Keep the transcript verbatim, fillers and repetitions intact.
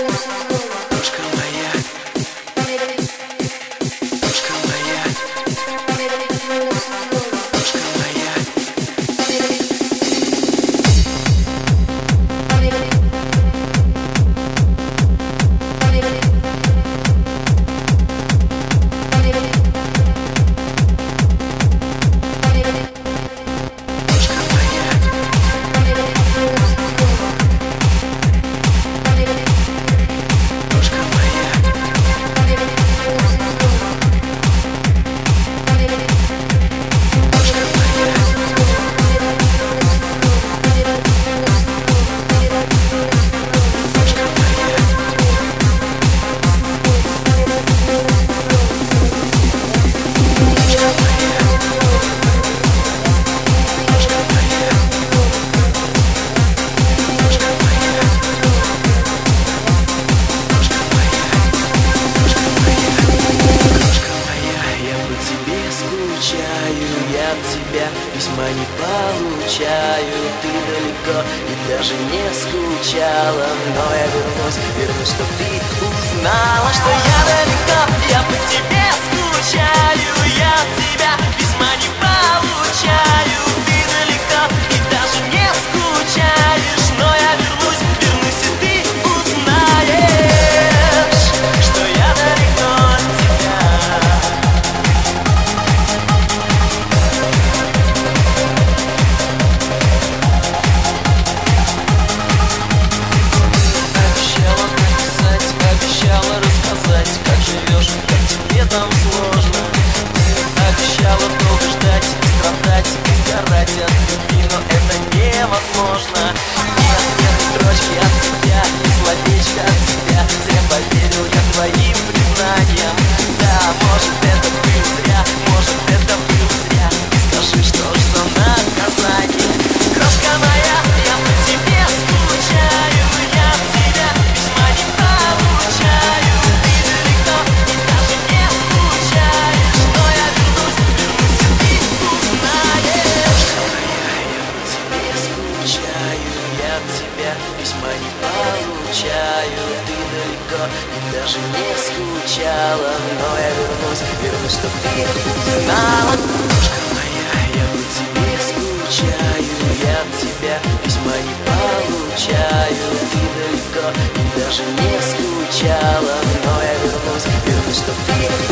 Дружка моя, дружка моя, дружка моя. Я от тебя письма не получаю. Ты далеко и даже не скучала. Но я вернусь, вернусь, чтоб ты узнала, что я далеко, я по тебе скучаю. Я от тебя письма не получаю. Ты далеко и даже не скучаешь. Но я вернусь, вернусь, и ты узнаешь, что я далеко от тебя. Там сложно. Ты обещала долго ждать, страдать и сгорать от любви, но это невозможно. Нет, нет строчки от тебя, ни словечко от тебя. Зря поверил я твоим признаниям. Да, может это было зря, может это было зря. И скажи, что ж за наказание. Крошка моя, я по тебе скучаю. Я от тебя письма не получаю. Ты далеко и даже не скучаешь. Но я вернусь, вернусь, и ты узнаешь. Я по тебе скучаю. Я от тебя письма не получаю. Ты далеко и даже не скучала. Но я вернусь, вернусь, чтоб ты узнала. Дружка моя, я по тебе скучаю. Я от тебя письма не получаю. Ты далеко и даже не скучала. Но я вернусь, вернусь, чтоб ты